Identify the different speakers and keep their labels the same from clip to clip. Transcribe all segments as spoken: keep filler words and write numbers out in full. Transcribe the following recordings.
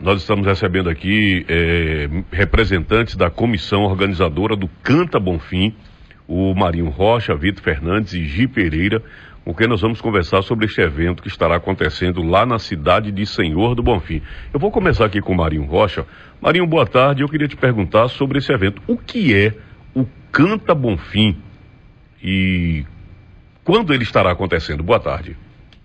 Speaker 1: Nós estamos recebendo aqui é, representantes da comissão organizadora do Canta Bonfim, o Marinho Rocha, Vitor Fernandes e Gi Pereira, com quem nós vamos conversar sobre este evento que estará acontecendo lá na cidade de Senhor do Bonfim. Eu vou começar aqui com o Marinho Rocha. Marinho, boa tarde. Eu queria te perguntar sobre esse evento. O que é o Canta Bonfim e quando ele estará acontecendo? Boa tarde.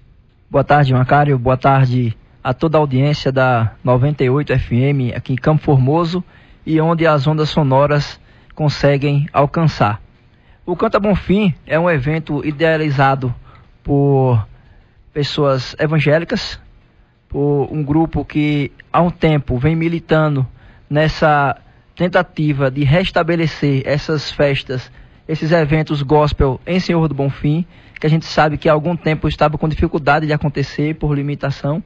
Speaker 2: Boa tarde, Macário. Boa tarde a toda a audiência da noventa e oito F M aqui em Campo Formoso e onde as ondas sonoras conseguem alcançar. O Canta Bonfim é um evento idealizado por pessoas evangélicas, por um grupo que há um tempo vem militando nessa tentativa de restabelecer essas festas, esses eventos gospel em Senhor do Bonfim, que a gente sabe que há algum tempo estava com dificuldade de acontecer por limitação,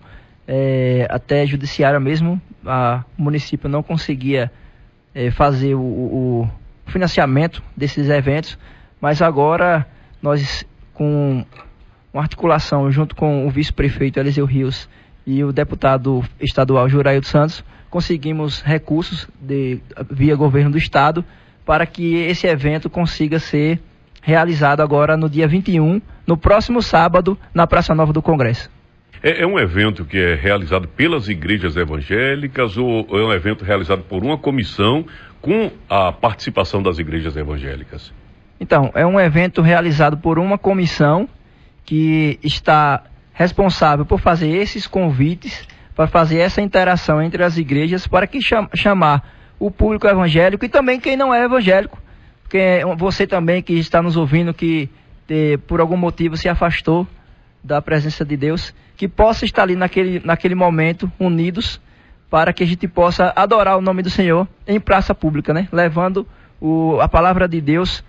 Speaker 2: é, até judiciária mesmo, a, o município não conseguia é, fazer o, o, o financiamento desses eventos, mas agora nós, com uma articulação junto com o vice-prefeito Eliseu Rios e o deputado estadual Juraildo Santos, conseguimos recursos de, via governo do estado para que esse evento consiga ser realizado agora no dia vinte e um, no próximo sábado, na Praça Nova do Congresso.
Speaker 1: É, é um evento que é realizado pelas igrejas evangélicas ou é um evento realizado por uma comissão com a participação das igrejas evangélicas?
Speaker 2: Então, é um evento realizado por uma comissão que está responsável por fazer esses convites, para fazer essa interação entre as igrejas, para que cham- chamar o público evangélico e também quem não é evangélico, porque você também que está nos ouvindo, que de, por algum motivo se afastou da presença de Deus, que possa estar ali naquele, naquele momento unidos para que a gente possa adorar o nome do Senhor em praça pública, né? Levando o, a palavra de Deus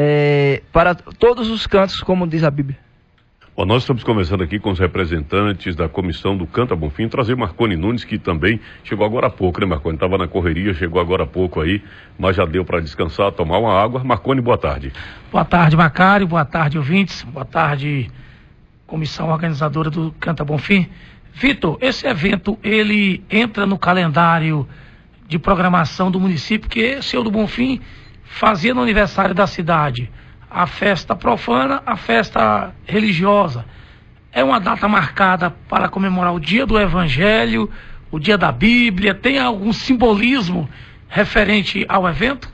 Speaker 2: é, para todos os cantos, como diz a Bíblia.
Speaker 1: Bom, nós estamos conversando aqui com os representantes da comissão do Canta Bonfim, trazer Marconi Nunes, que também chegou agora há pouco, né, Marconi? Estava na correria, chegou agora há pouco aí, mas já deu para descansar, tomar uma água. Marconi, boa tarde.
Speaker 3: Boa tarde, Macário, boa tarde, ouvintes, boa tarde, comissão organizadora do Canta Bonfim. Vitor, esse evento, ele entra no calendário de programação do município, que o Senhor do Bonfim fazia no aniversário da cidade a festa profana, a festa religiosa. É uma data marcada para comemorar o dia do Evangelho, o dia da Bíblia. Tem algum simbolismo referente ao evento?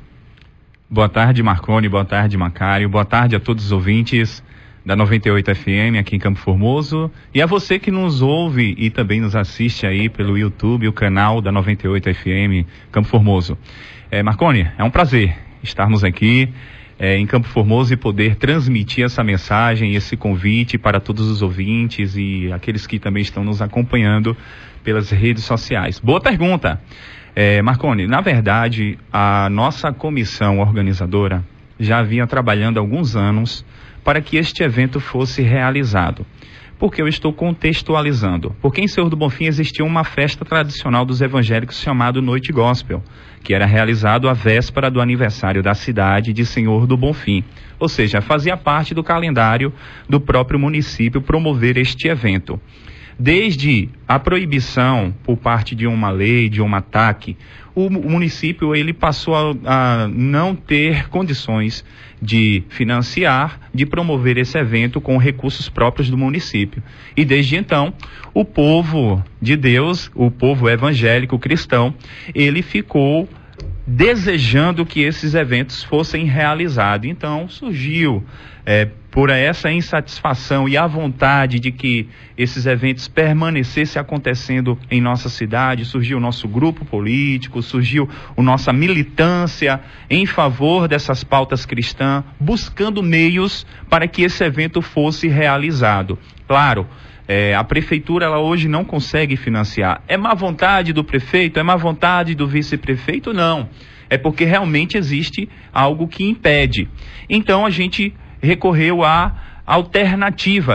Speaker 4: Boa tarde, Marconi, boa tarde, Macário, boa tarde a todos os ouvintes da noventa e oito F M aqui em Campo Formoso e a você que nos ouve e também nos assiste aí pelo YouTube, o canal da noventa e oito F M Campo Formoso. É, Marconi, é um prazer estarmos aqui É, em Campo Formoso e poder transmitir essa mensagem, esse convite para todos os ouvintes e aqueles que também estão nos acompanhando pelas redes sociais. Boa pergunta, é, Marconi. Na verdade, a nossa comissão organizadora já vinha trabalhando há alguns anos para que este evento fosse realizado. Porque eu estou contextualizando. Porque em Senhor do Bonfim existia uma festa tradicional dos evangélicos chamada Noite Gospel, que era realizado à véspera do aniversário da cidade de Senhor do Bonfim. Ou seja, fazia parte do calendário do próprio município promover este evento. Desde a proibição por parte de uma lei, de um ataque, o município ele passou a, a não ter condições de financiar, de promover esse evento com recursos próprios do município. E desde então, o povo de Deus, o povo evangélico cristão, ele ficou desejando que esses eventos fossem realizados. Então surgiu é, por essa insatisfação e a vontade de que esses eventos permanecessem acontecendo em nossa cidade, surgiu o nosso grupo político, surgiu a nossa militância em favor dessas pautas cristãs, buscando meios para que esse evento fosse realizado. Claro, É, a prefeitura ela hoje não consegue financiar. É má vontade do prefeito? É má vontade do vice-prefeito? Não. É porque realmente existe algo que impede. Então a gente recorreu a alternativas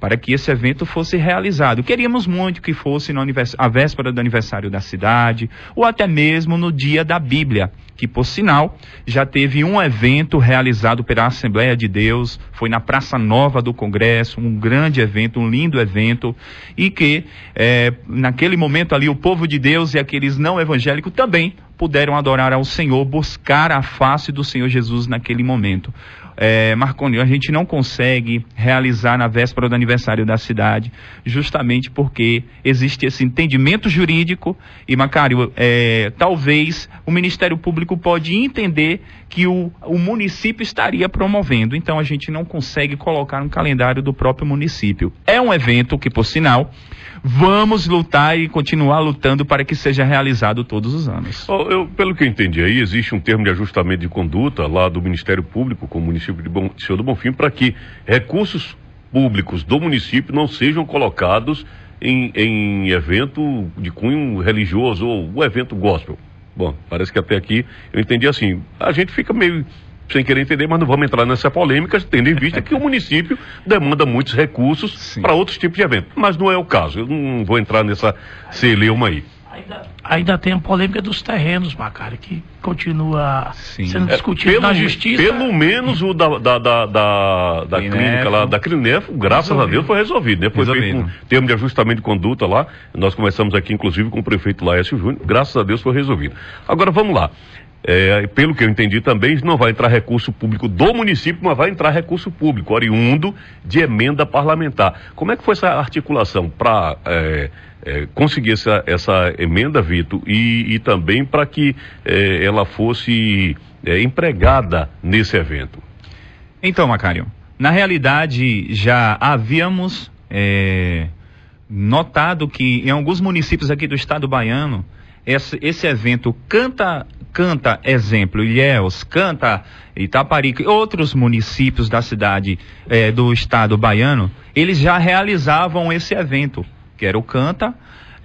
Speaker 4: para que esse evento fosse realizado. Queríamos muito que fosse na a véspera do aniversário da cidade, ou até mesmo no dia da Bíblia, que, por sinal, já teve um evento realizado pela Assembleia de Deus, foi na Praça Nova do Congresso, um grande evento, um lindo evento, e que, é, naquele momento ali, o povo de Deus e aqueles não evangélicos também puderam adorar ao Senhor, buscar a face do Senhor Jesus naquele momento. É, Marconi, a gente não consegue realizar na véspera do aniversário da cidade, justamente porque existe esse entendimento jurídico e, Macário, é, talvez o Ministério Público pode entender que o, o município estaria promovendo, então a gente não consegue colocar no calendário do próprio município. É um evento que, por sinal, vamos lutar e continuar lutando para que seja realizado todos os anos.
Speaker 1: Oh, eu, pelo que eu entendi aí, existe um termo de ajustamento de conduta lá do Ministério Público com o município de Bom, Senhor do Bonfim para que recursos públicos do município não sejam colocados em, em evento de cunho religioso ou um evento gospel. Bom, parece que até aqui eu entendi assim. A gente fica meio sem querer entender, mas não vamos entrar nessa polêmica, tendo em vista que o município demanda muitos recursos para outros tipos de eventos. Mas não é o caso. Eu não vou entrar nessa celeuma aí.
Speaker 3: Ainda, ainda tem a polêmica dos terrenos, Macário, que continua Sim. sendo discutido é, pelo, na justiça.
Speaker 1: Pelo menos o da, da, da, da, da clínica lá, da Crinef, graças resolvido. a Deus, foi resolvido, né? Foi resolvido. feito um termo de ajustamento de conduta lá. Nós conversamos aqui, inclusive, com o prefeito Laércio Júnior. Graças a Deus foi resolvido. Agora, vamos lá. É, pelo que eu entendi também, não vai entrar recurso público do município, mas vai entrar recurso público, oriundo de emenda parlamentar. Como é que foi essa articulação para é, é, conseguir essa, essa emenda, Vitor, e, e também para que é, ela fosse é, empregada nesse evento?
Speaker 4: Então, Macário, na realidade já havíamos é, notado que em alguns municípios aqui do estado baiano, esse, esse evento canta... Canta, exemplo, Ilhéus, Canta, Itaparica e outros municípios da cidade eh, do estado baiano, eles já realizavam esse evento, que era o Canta,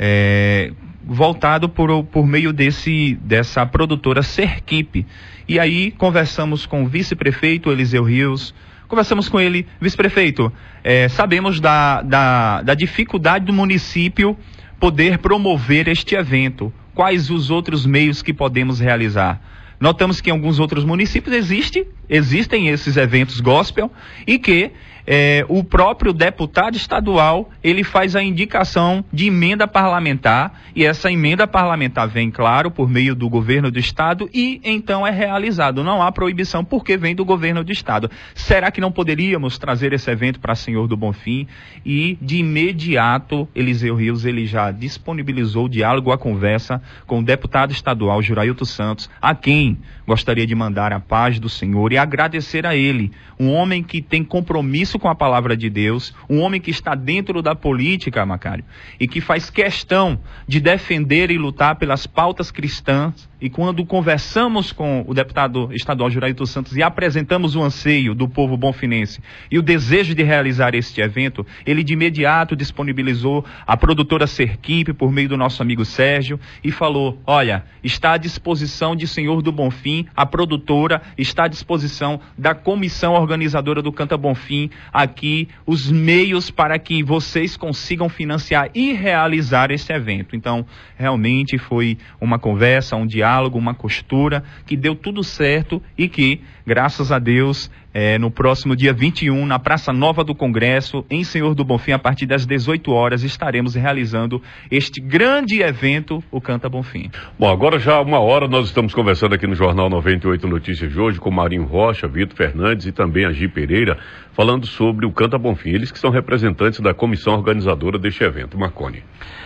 Speaker 4: eh, voltado por, por meio desse, dessa produtora Serquipe. E aí conversamos com o vice-prefeito Eliseu Rios, conversamos com ele, vice-prefeito, eh, sabemos da, da, da dificuldade do município poder promover este evento. Quais os outros meios que podemos realizar? Notamos que em alguns outros municípios existe, existem esses eventos gospel e que eh, o próprio deputado estadual, ele faz a indicação de emenda parlamentar e essa emenda parlamentar vem, claro, por meio do governo do estado e então é realizado. Não há proibição porque vem do governo do estado. Será que não poderíamos trazer esse evento para Senhor do Bonfim? E de imediato, Eliseu Rios, ele já disponibilizou o diálogo, a conversa com o deputado estadual Jurailton Santos, a quem gostaria de mandar a paz do Senhor e agradecer a ele, um homem que tem compromisso com a palavra de Deus, um homem que está dentro da política, Macário, e que faz questão de defender e lutar pelas pautas cristãs. E quando conversamos com o deputado estadual Jurailton Santos e apresentamos o anseio do povo bonfinense e o desejo de realizar este evento, ele de imediato disponibilizou a produtora Serquipe por meio do nosso amigo Sérgio e falou, olha, está à disposição de Senhor do Bonfim, a produtora está à disposição da comissão organizadora do Canta Bonfim, aqui os meios para que vocês consigam financiar e realizar esse evento. Então, realmente foi uma conversa, um diálogo, uma costura, que deu tudo certo e que, graças a Deus, é, no próximo dia vinte e um, na Praça Nova do Congresso, em Senhor do Bonfim, a partir das dezoito horas, estaremos realizando este grande evento, o Canta Bonfim.
Speaker 1: Bom, agora já uma hora nós estamos conversando aqui no Jornal noventa e oito Notícias de hoje com Marinho Rocha, Vitor Fernandes e também a Gi Pereira, falando sobre o Canta Bonfim. Eles que são representantes da comissão organizadora deste evento. Marconi.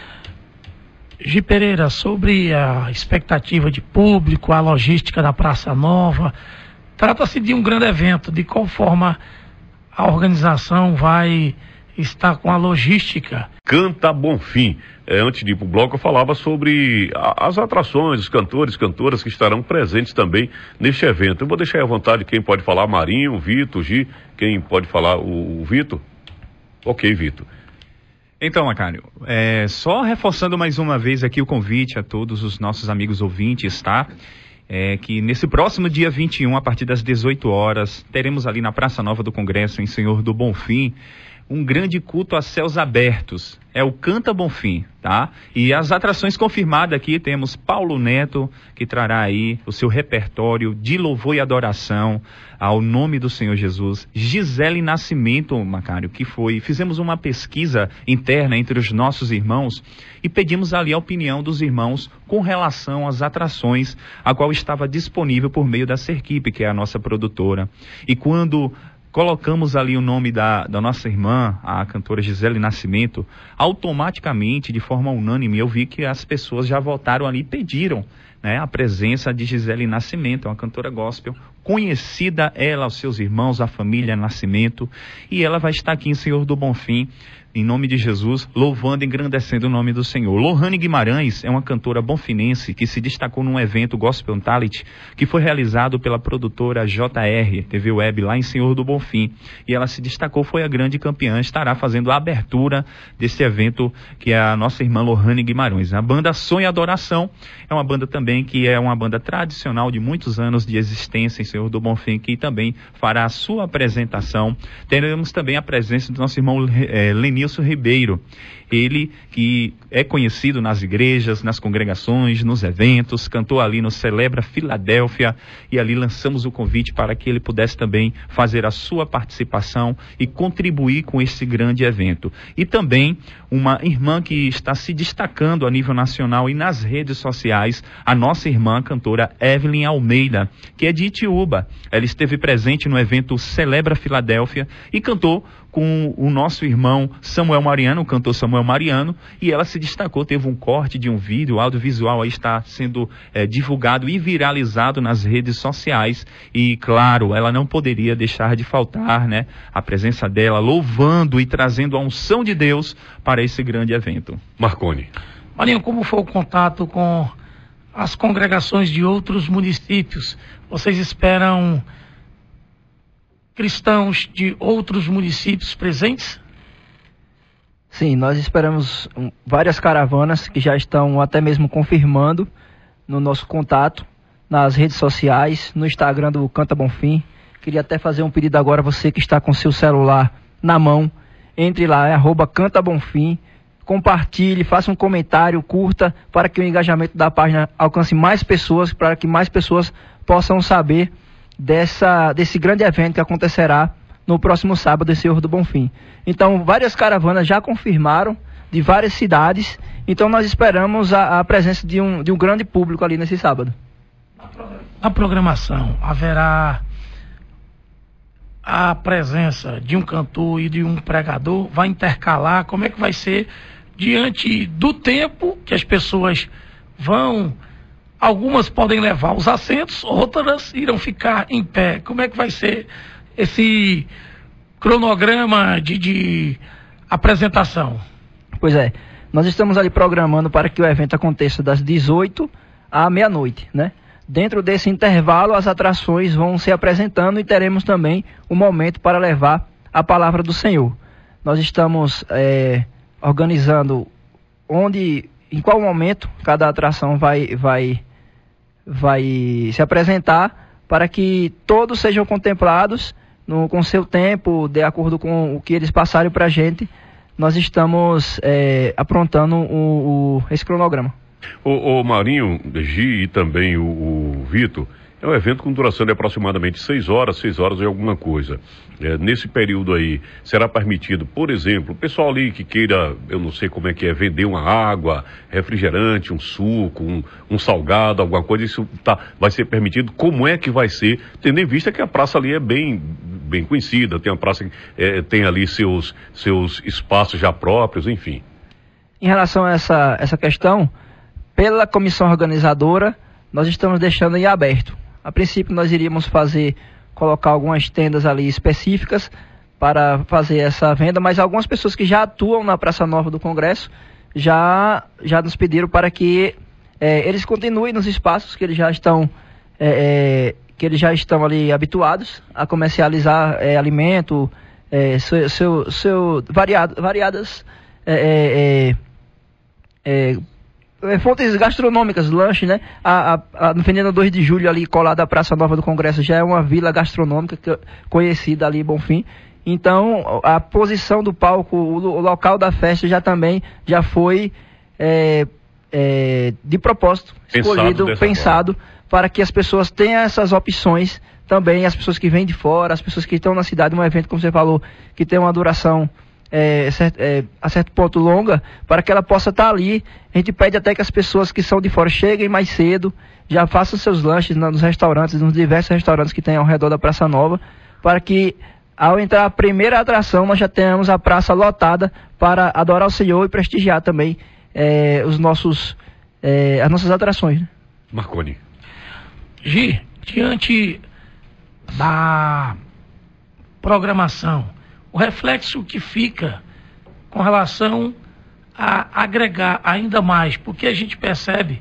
Speaker 3: Gi Pereira, sobre a expectativa de público, a logística da Praça Nova, trata-se de um grande evento. De qual forma a organização vai estar com a logística?
Speaker 1: Canta Bonfim. É, antes de ir para o bloco, eu falava sobre a, as atrações, os cantores, cantoras que estarão presentes também neste evento. Eu vou deixar aí à vontade quem pode falar, Marinho, Vitor, Gi, quem pode falar, o, o Vitor? Ok, Vitor.
Speaker 4: Então, Macário, é, só reforçando mais uma vez aqui o convite a todos os nossos amigos ouvintes, tá? É, que nesse próximo dia vinte e um, a partir das dezoito horas, teremos ali na Praça Nova do Congresso, em Senhor do Bonfim, um grande culto a céus abertos. É o Canta Bonfim, tá? E as atrações confirmadas aqui, temos Paulo Neto, que trará aí o seu repertório de louvor e adoração ao nome do Senhor Jesus. Gisele Nascimento, Macário, que foi... Fizemos uma pesquisa interna entre os nossos irmãos e pedimos ali a opinião dos irmãos com relação às atrações, a qual estava disponível por meio da Serquipe, que é a nossa produtora. E quando colocamos ali o nome da, da nossa irmã, a cantora Gisele Nascimento, automaticamente, de forma unânime, eu vi que as pessoas já votaram ali e pediram, né, a presença de Gisele Nascimento, uma cantora gospel, conhecida ela, aos seus irmãos, a família Nascimento, e ela vai estar aqui em Senhor do Bonfim, em nome de Jesus, louvando e engrandecendo o nome do Senhor. Lohane Guimarães é uma cantora bonfinense que se destacou num evento Gospel Talent que foi realizado pela produtora J R, T V Web, lá em Senhor do Bonfim. E ela se destacou, foi a grande campeã, estará fazendo a abertura desse evento, que é a nossa irmã Lohane Guimarães. A banda Sonho e Adoração é uma banda também que é uma banda tradicional de muitos anos de existência em Senhor do Bonfim, que também fará a sua apresentação. Teremos também a presença do nosso irmão é, Lenilson Ribeiro, ele que é conhecido nas igrejas, nas congregações, nos eventos, cantou ali no Celebra Filadélfia, e ali lançamos o convite para que ele pudesse também fazer a sua participação e contribuir com esse grande evento. E também uma irmã que está se destacando a nível nacional e nas redes sociais, a nossa irmã cantora Evelyn Almeida, que é de Itiúba. Ela esteve presente no evento Celebra Filadélfia e cantou com o nosso irmão Samuel Mariano, o cantor Samuel Mariano, e ela se destacou, teve um corte de um vídeo, o audiovisual aí está sendo é, divulgado e viralizado nas redes sociais, e claro, ela não poderia deixar de faltar, né, a presença dela, louvando e trazendo a unção de Deus para esse grande evento.
Speaker 1: Marconi.
Speaker 3: Marinho, como foi o contato com as congregações de outros municípios? Vocês esperam cristãos de outros municípios presentes?
Speaker 2: Sim, nós esperamos um, várias caravanas que já estão até mesmo confirmando no nosso contato, nas redes sociais, no Instagram do Canta Bonfim. Queria até fazer um pedido agora, você que está com seu celular na mão, entre lá, é arroba Canta Bonfim, compartilhe, faça um comentário, curta, para que o engajamento da página alcance mais pessoas, para que mais pessoas possam saber Dessa, desse grande evento que acontecerá no próximo sábado em Senhor do Bonfim. Então, várias caravanas já confirmaram, de várias cidades, então nós esperamos a, a presença de um, de um grande público ali nesse sábado.
Speaker 3: Na programação, haverá a presença de um cantor e de um pregador? Vai intercalar? Como é que vai ser diante do tempo que as pessoas vão... Algumas podem levar os assentos, outras irão ficar em pé. Como é que vai ser esse cronograma de, de apresentação?
Speaker 2: Pois é, nós estamos ali programando para que o evento aconteça das dezoito à meia-noite, né? Dentro desse intervalo, as atrações vão se apresentando e teremos também um momento para levar a palavra do Senhor. Nós estamos é, organizando onde, em qual momento cada atração vai... vai vai se apresentar, para que todos sejam contemplados no, com seu tempo, de acordo com o que eles passarem para a gente. Nós estamos é, aprontando o, o, esse cronograma.
Speaker 1: O, o Marinho, Gi e também o, o Vitor, é um evento com duração de aproximadamente seis horas, seis horas e alguma coisa. É, nesse período aí, será permitido, por exemplo, o pessoal ali que queira, eu não sei como é que é, vender uma água, refrigerante, um suco, um, um salgado, alguma coisa, isso tá, vai ser permitido? Como é que vai ser? Tendo em vista que a praça ali é bem, bem conhecida, tem a praça que é, tem ali seus, seus espaços já próprios, enfim.
Speaker 2: Em relação a essa, essa questão, pela comissão organizadora, nós estamos deixando em aberto. A princípio nós iríamos fazer, colocar algumas tendas ali específicas para fazer essa venda, mas algumas pessoas que já atuam na Praça Nova do Congresso já, já nos pediram para que é, eles continuem nos espaços que eles já estão, é, é, que eles já estão ali habituados a comercializar é, alimento, é, seu, seu, seu variado, variadas é, é, é, fontes gastronômicas, lanche, né? A, a, a Avenida dois de Julho, ali colada à Praça Nova do Congresso, já é uma vila gastronômica que, conhecida ali em Bonfim. Então, a posição do palco, o, o local da festa já também já foi é, é, de propósito,
Speaker 1: Pensado
Speaker 2: escolhido, pensado,
Speaker 1: forma. Para
Speaker 2: que as pessoas tenham essas opções também, as pessoas que vêm de fora, as pessoas que estão na cidade, um evento, como você falou, que tem uma duração é, certo, é, a certo ponto longa, para que ela possa estar ali. A gente pede até que as pessoas que são de fora cheguem mais cedo, já façam seus lanches nos restaurantes, nos diversos restaurantes que tem ao redor da Praça Nova, para que ao entrar a primeira atração nós já tenhamos a praça lotada para adorar o Senhor e prestigiar também é, os nossos, é, as nossas atrações. Né?
Speaker 1: Marconi.
Speaker 3: Gi, diante da programação, o reflexo que fica com relação a agregar ainda mais, porque a gente percebe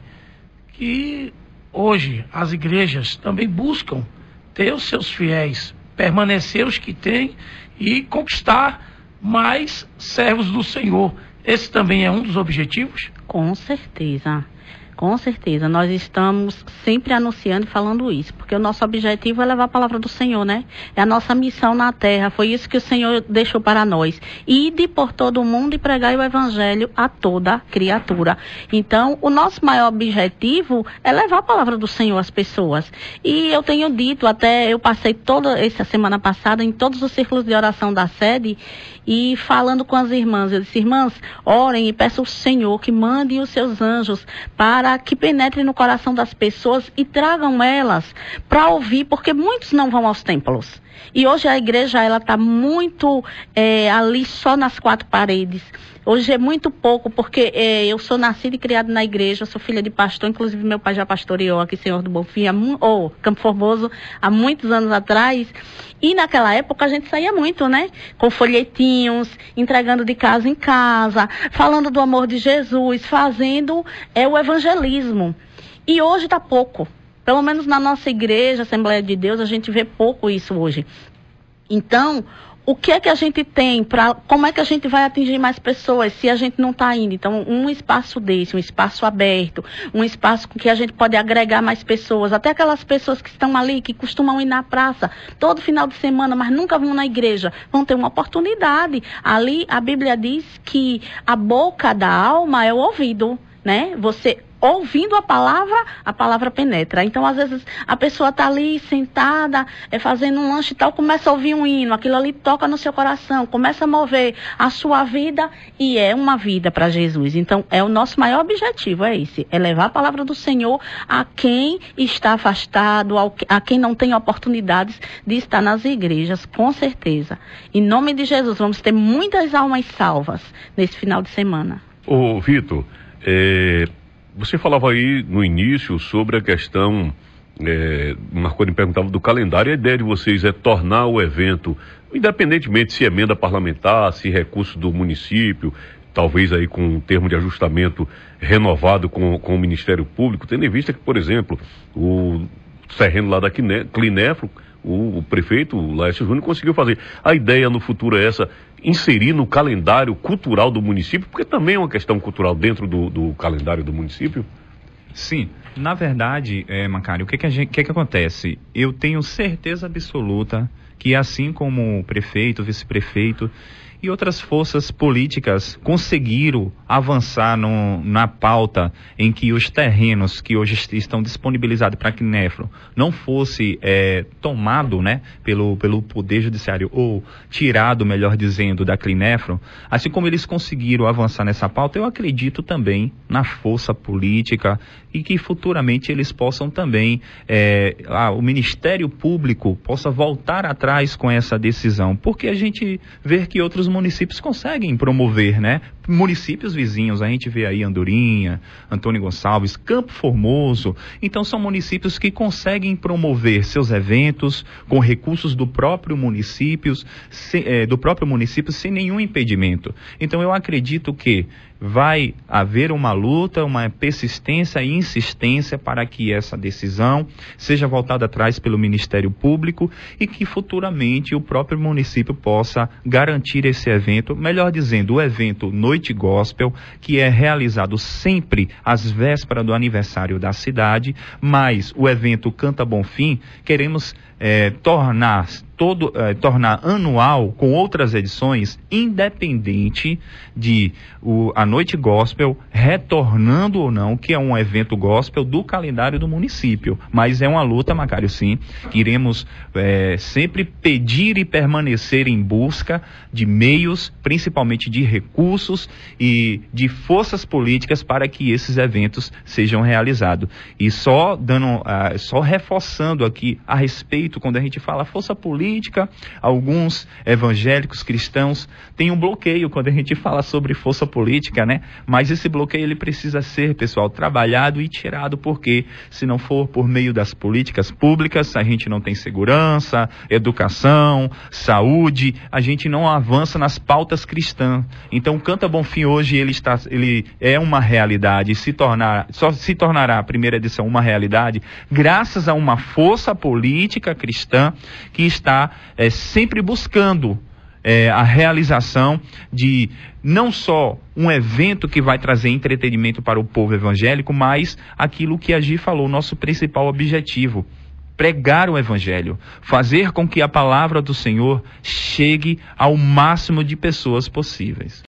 Speaker 3: que hoje as igrejas também buscam ter os seus fiéis, permanecer os que têm e conquistar mais servos do Senhor. Esse também é um dos objetivos?
Speaker 5: Com certeza. Com certeza, nós estamos sempre anunciando e falando isso, porque o nosso objetivo é levar a palavra do Senhor, né? É a nossa missão na terra, foi isso que o Senhor deixou para nós. Ide por todo o mundo e pregai o evangelho a toda criatura. Então, o nosso maior objetivo é levar a palavra do Senhor às pessoas. E eu tenho dito, até eu passei toda essa semana passada em todos os círculos de oração da sede, e falando com as irmãs, eu disse: irmãs, orem e peçam ao Senhor que mande os seus anjos para que penetrem no coração das pessoas e tragam elas para ouvir, porque muitos não vão aos templos. E hoje a igreja, ela está muito é, ali só nas quatro paredes. Hoje é muito pouco, porque é, eu sou nascida e criada na igreja, sou filha de pastor, inclusive meu pai já pastoreou aqui, Senhor do Bonfim, ou oh, Campo Formoso, há muitos anos atrás. E naquela época a gente saía muito, né? Com folhetinhos, entregando de casa em casa, falando do amor de Jesus, fazendo é, o evangelismo. E hoje está pouco. Pelo menos na nossa igreja, Assembleia de Deus, a gente vê pouco isso hoje. Então, o que é que a gente tem para, como é que a gente vai atingir mais pessoas se a gente não está indo? Então, um espaço desse, um espaço aberto, um espaço com que a gente pode agregar mais pessoas, até aquelas pessoas que estão ali, que costumam ir na praça todo final de semana, mas nunca vão na igreja, vão ter uma oportunidade. Ali, a Bíblia diz que a boca da alma é o ouvido, né? Você ouvindo a palavra, a palavra penetra. Então, às vezes, a pessoa está ali sentada, é, fazendo um lanche e tal, começa a ouvir um hino, aquilo ali toca no seu coração, começa a mover a sua vida e é uma vida para Jesus. Então, é o nosso maior objetivo, é esse, é levar a palavra do Senhor a quem está afastado, a quem não tem oportunidades de estar nas igrejas, com certeza. Em nome de Jesus, vamos ter muitas almas salvas nesse final de semana.
Speaker 1: Ô, Vitor, é... você falava aí no início sobre a questão, é, Marconi perguntava do calendário, a ideia de vocês é tornar o evento, independentemente se emenda parlamentar, se recurso do município, talvez aí com um termo de ajustamento renovado com, com o Ministério Público, tendo em vista que, por exemplo, o terreno lá da Clinefro, o, o prefeito, o Laércio Júnior, conseguiu fazer. A ideia no futuro é essa, inserir no calendário cultural do município, porque também é uma questão cultural dentro do, do calendário do município?
Speaker 4: Sim, na verdade, é, Macário, o que que, a gente, que que acontece? Eu tenho certeza absoluta que, assim como o prefeito, o vice-prefeito e outras forças políticas conseguiram avançar no, na pauta em que os terrenos que hoje estão disponibilizados para a Clinefro não fosse é, tomado, né, pelo, pelo Poder Judiciário, ou tirado, melhor dizendo, da Clinefro, assim como eles conseguiram avançar nessa pauta, eu acredito também na força política e que futuramente eles possam também, é, ah, o Ministério Público possa voltar atrás com essa decisão, porque a gente vê que outros municípios conseguem promover, né? Municípios vizinhos, a gente vê aí Andorinha, Antônio Gonçalves, Campo Formoso, então são municípios que conseguem promover seus eventos com recursos do próprio município, se, é, do próprio município sem nenhum impedimento. Então eu acredito que vai haver uma luta, uma persistência e insistência para que essa decisão seja voltada atrás pelo Ministério Público e que futuramente o próprio município possa garantir esse evento, melhor dizendo, o evento Noite Gospel, que é realizado sempre às vésperas do aniversário da cidade, mas o evento Canta Bonfim, queremos é, tornar todo, eh, tornar anual com outras edições, independente de o, a Noite Gospel retornando ou não, que é um evento gospel do calendário do município. Mas é uma luta, Macário, sim. Iremos eh, sempre pedir e permanecer em busca de meios, principalmente de recursos e de forças políticas para que esses eventos sejam realizados. E só dando, uh, só reforçando aqui a respeito, quando a gente fala força política, alguns evangélicos cristãos têm um bloqueio quando a gente fala sobre força política, né? Mas esse bloqueio ele precisa ser, pessoal, trabalhado e tirado, porque se não for por meio das políticas públicas, a gente não tem segurança, educação, saúde, a gente não avança nas pautas cristãs. Então, o Canta Bonfim hoje ele está, ele é uma realidade, se tornar, só se tornará a primeira edição uma realidade graças a uma força política cristã que está é, sempre buscando é, a realização de não só um evento que vai trazer entretenimento para o povo evangélico, mas aquilo que a Gi falou, nosso principal objetivo: pregar o evangelho, fazer com que a palavra do Senhor chegue ao máximo de pessoas possíveis.